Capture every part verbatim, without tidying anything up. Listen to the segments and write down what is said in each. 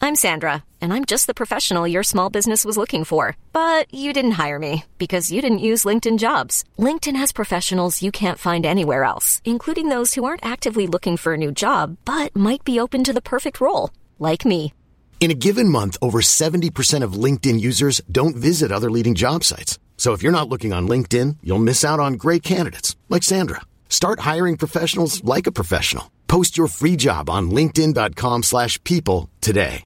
I'm Sandra, and I'm just the professional your small business was looking for. But you didn't hire me because you didn't use LinkedIn Jobs. LinkedIn has professionals you can't find anywhere else, including those who aren't actively looking for a new job, but might be open to the perfect role, like me. In a given month, over seventy percent of LinkedIn users don't visit other leading job sites. So if you're not looking on LinkedIn, you'll miss out on great candidates like Sandra. Start hiring professionals like a professional. Post your free job on linkedin.com slash people today.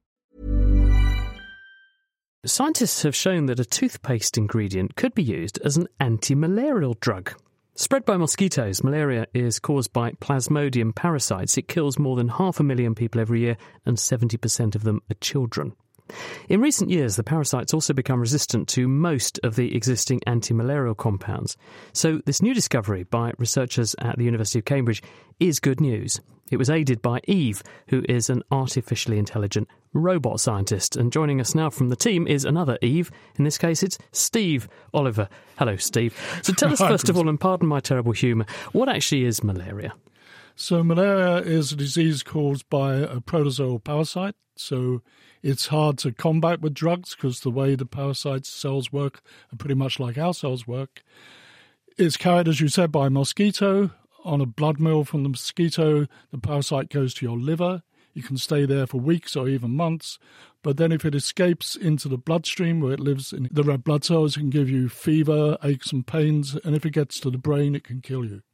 Scientists have shown that a toothpaste ingredient could be used as an anti-malarial drug. Spread by mosquitoes, malaria is caused by Plasmodium parasites. It kills more than half a million people every year, and seventy percent of them are children. In recent years, the parasites also become resistant to most of the existing anti-malarial compounds. So this new discovery by researchers at the University of Cambridge is good news. It was aided by Eve, who is an artificially intelligent robot scientist. And joining us now from the team is another Eve. In this case, it's Steve Oliver. Hello, Steve. So tell us, first of all, and pardon my terrible humour, what actually is malaria? So malaria is a disease caused by a protozoal parasite. So it's hard to combat with drugs because the way the parasite's cells work are pretty much like our cells work. It's carried, as you said, by a mosquito. On a blood meal from the mosquito, the parasite goes to your liver. You can stay there for weeks or even months. But then if it escapes into the bloodstream where it lives in the red blood cells, it can give you fever, aches and pains. And if it gets to the brain, it can kill you.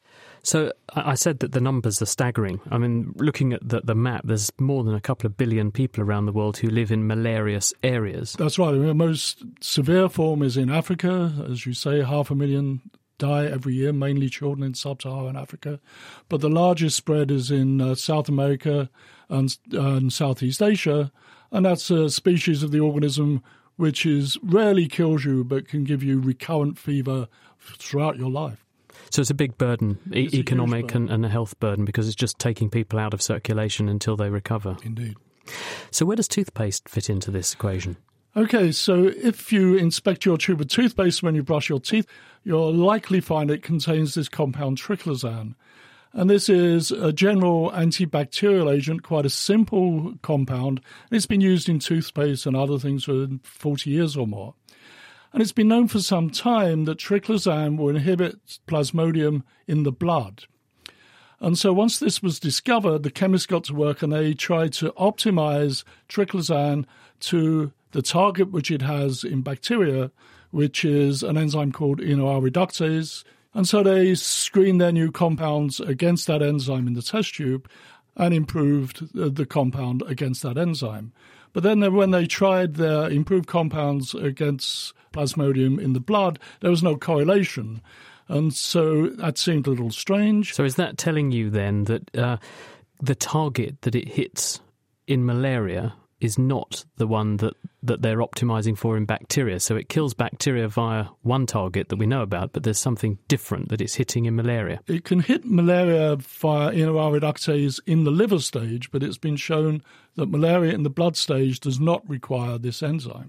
So I said that the numbers are staggering. I mean, looking at the, the map, there's more than a couple of billion people around the world who live in malarious areas. That's right. The most severe form is in Africa. As you say, half a million die every year, mainly children in sub-Saharan Africa. But the largest spread is in uh, South America and, uh, and Southeast Asia. And that's a species of the organism which is rarely kills you but can give you recurrent fever throughout your life. So it's a big burden, e- economic burden. And, and a health burden, because it's just taking people out of circulation until they recover. Indeed. So where does toothpaste fit into this equation? Okay, so if you inspect your tube of toothpaste when you brush your teeth, you'll likely find it contains this compound triclosan. And this is a general antibacterial agent, quite a simple compound. It's been used in toothpaste and other things for forty years or more. And it's been known for some time that triclosan will inhibit Plasmodium in the blood. And so once this was discovered, the chemists got to work and they tried to optimize triclosan to the target which it has in bacteria, which is an enzyme called E N O R reductase. And so they screened their new compounds against that enzyme in the test tube and improved the compound against that enzyme. But then when they tried their improved compounds against Plasmodium in the blood, there was no correlation. And so that seemed a little strange. So is that telling you then that uh, the target that it hits in malaria is not the one that, that they're optimizing for in bacteria? So it kills bacteria via one target that we know about, but there's something different that it's hitting in malaria. It can hit malaria via E N O R reductase in the liver stage, but it's been shown that malaria in the blood stage does not require this enzyme.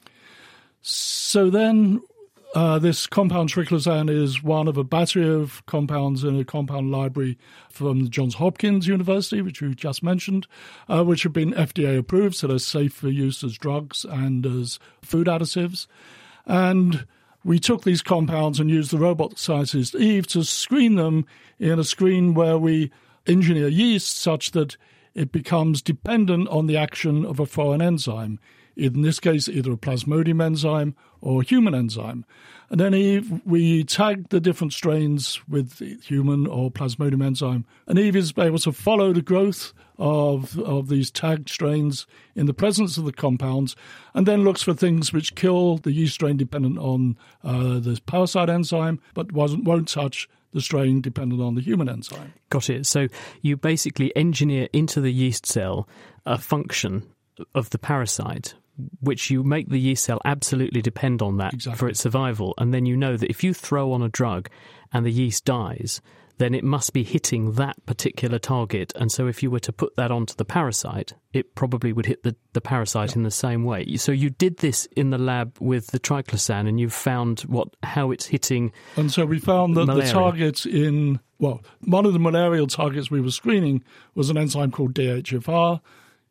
So then uh, this compound triclosan is one of a battery of compounds in a compound library from Johns Hopkins University, which you just mentioned, uh, which have been F D A approved, so they're safe for use as drugs and as food additives. And we took these compounds and used the robot scientist Eve to screen them in a screen where we engineer yeast such that it becomes dependent on the action of a foreign enzyme, in this case either a Plasmodium enzyme or a human enzyme. And then Eve, we tagged the different strains with human or Plasmodium enzyme, and Eve is able to follow the growth of, of these tagged strains in the presence of the compounds, and then looks for things which kill the yeast strain dependent on uh, the parasite enzyme, but wasn't, won't touch the strain dependent on the human enzyme. Got it. So you basically engineer into the yeast cell a function of the parasite, which you make the yeast cell absolutely depend on that exactly. for its survival. And then you know that if you throw on a drug and the yeast dies, then it must be hitting that particular target. And so if you were to put that onto the parasite, it probably would hit the, the parasite yeah. in the same way. So you did this in the lab with the triclosan, and you found what how it's hitting And so we found that malaria. the targets in, well, one of the malarial targets we were screening was an enzyme called D H F R.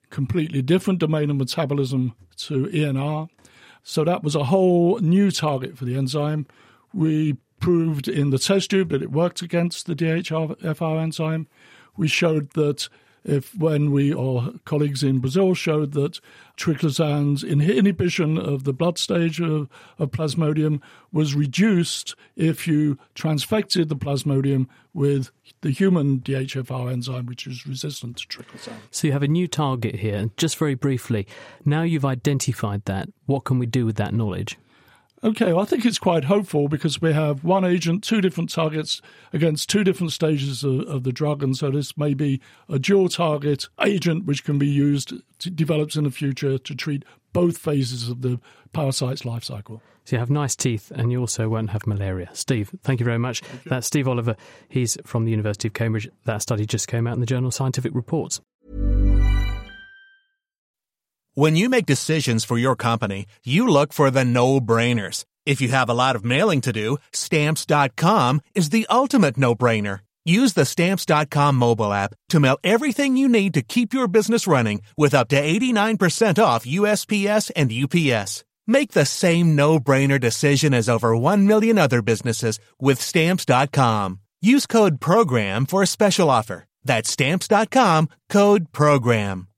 completely different domain of metabolism to E N R. So that was a whole new target for the enzyme. We proved in the test tube that it worked against the D H F R enzyme. We showed that if when we, or colleagues in Brazil showed that triclosan's inhibition of the blood stage of, of Plasmodium was reduced if you transfected the Plasmodium with the human D H F R enzyme, which is resistant to triclosan. So you have a new target here. Just very briefly, now you've identified that, what can we do with that knowledge? Okay, well, I think it's quite hopeful because we have one agent, two different targets against two different stages of, of the drug, and so this may be a dual target agent which can be used, to, developed in the future to treat both phases of the parasite's life cycle. So you have nice teeth and you also won't have malaria. Steve, thank you very much. That's Steve Oliver. He's from the University of Cambridge. That study just came out in the journal Scientific Reports. When you make decisions for your company, you look for the no-brainers. If you have a lot of mailing to do, Stamps dot com is the ultimate no-brainer. Use the Stamps dot com mobile app to mail everything you need to keep your business running with up to eighty-nine percent off U S P S and U P S. Make the same no-brainer decision as over one million other businesses with Stamps dot com. Use code PROGRAM for a special offer. That's Stamps dot com, code PROGRAM.